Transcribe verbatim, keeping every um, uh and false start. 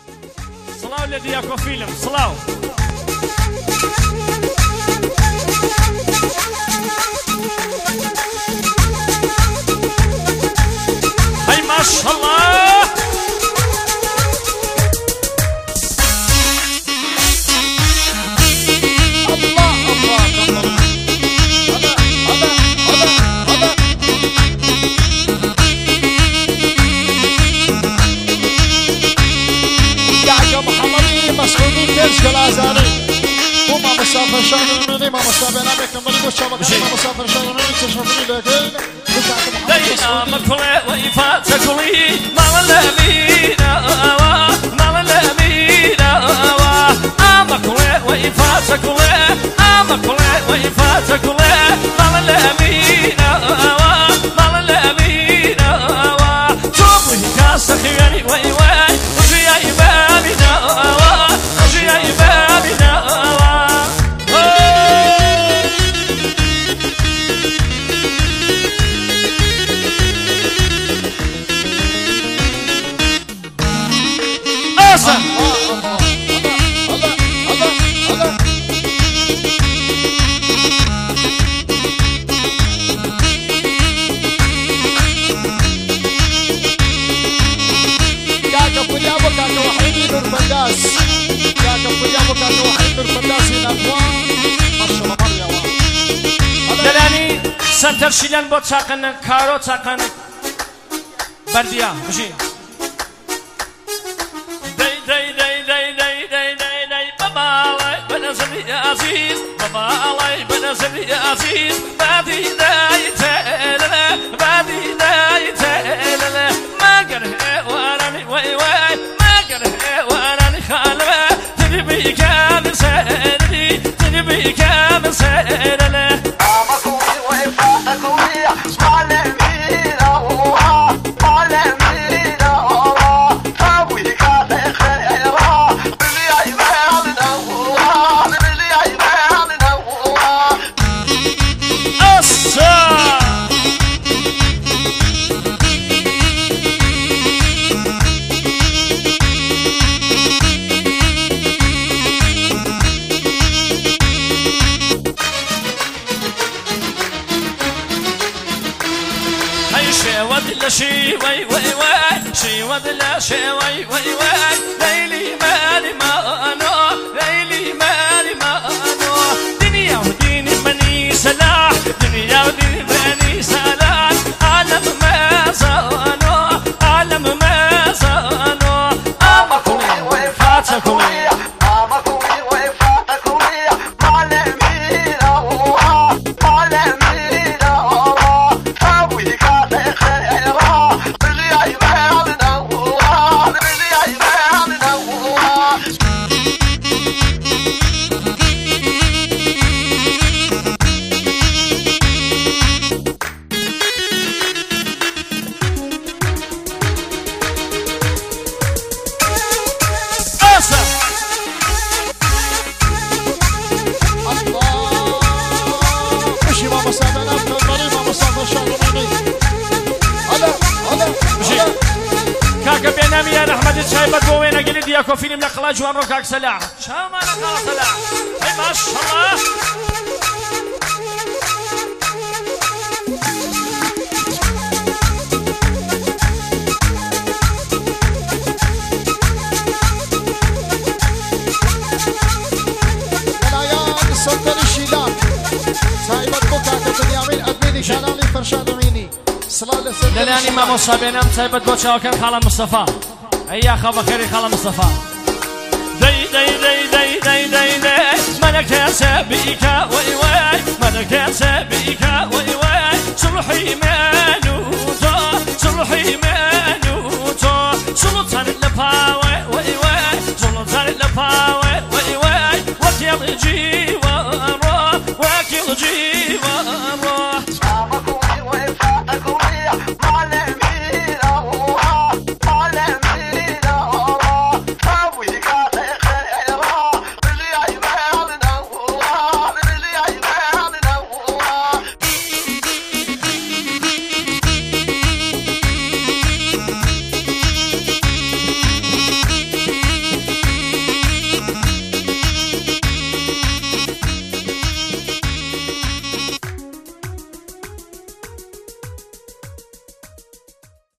صلاو الذي ياكو فيلم صلاو هاي ما شاء الله وما مسافر شغلوني ما مسافر انا بكم بلي وشابك ما مسافر شغلوني تشوفني لكن دينا مكولي ويفات كولي ما لمينا ما لمينا مكولي ويفات كولي مكولي ويفات كولي ما لمينا ما لمينا توبي كاس خيري وي وي وجي اي بابنا وجي اي بابنا دلاني سنتر شيلان بو تاقن كارو تاقن برديا مشي داي داي داي داي داي داي داي داي بابا الله بنزل يا عزيز بابا الله بنزل يا عزيز بادي داي تالا بادي داي تالا ما قره واني وي وي ما قره واني خالبه تجيبي كامل سيدي تجيبي كامل سيدي شي وي وي وي شي ودلا شي وي وي وي ليلي مالي ما انا ليلي مالي ما انا دنيا وديني بني سلاح دنيا وديني بني سلاح عالم ما زانو عالم ما زانو امكم وفاتكم دياكو فيلم نقلا جوان روكاك سلاح شاما نقلا سلاح هاي ما شاء الله العيال السلطان الشيلان سايبت بوكاك بنيامين أدميني شانالي فرشاد عيني صلاة للسلطان دلاني ما مصابينا سايبت بوكاك كان خالا مصطفى هيا خبر خيري خالا مصطفى داي داي داي داي داي داي داي ملك سبيك وي وي ملك سبيك وي وي صلحي مانوتو صلحي مانوتو سلطان الباو